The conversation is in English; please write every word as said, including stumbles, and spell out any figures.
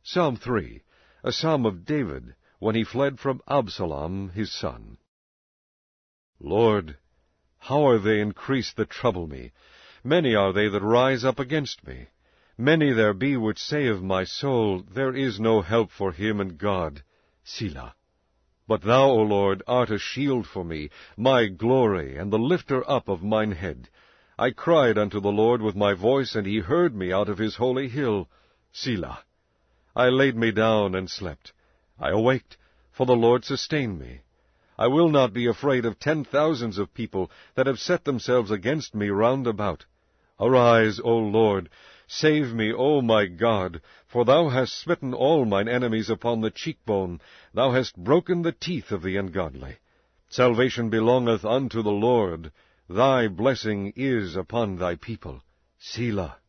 Psalm three, a psalm of David, when he fled from Absalom his son. Lord, how are they increased that trouble me? Many are they that rise up against me. Many there be which say of my soul, There is no help for him in God. Selah. But thou, O Lord, art a shield for me, my glory, and the lifter up of mine head. I cried unto the Lord with my voice, and he heard me out of his holy hill. Selah. I laid me down and slept. I awaked, for the Lord sustained me. I will not be afraid of ten thousands of people that have set themselves against me round about. Arise, O Lord, save me, O my God, for thou hast smitten all mine enemies upon the cheekbone, thou hast broken the teeth of the ungodly. Salvation belongeth unto the Lord, thy blessing is upon thy people. Selah.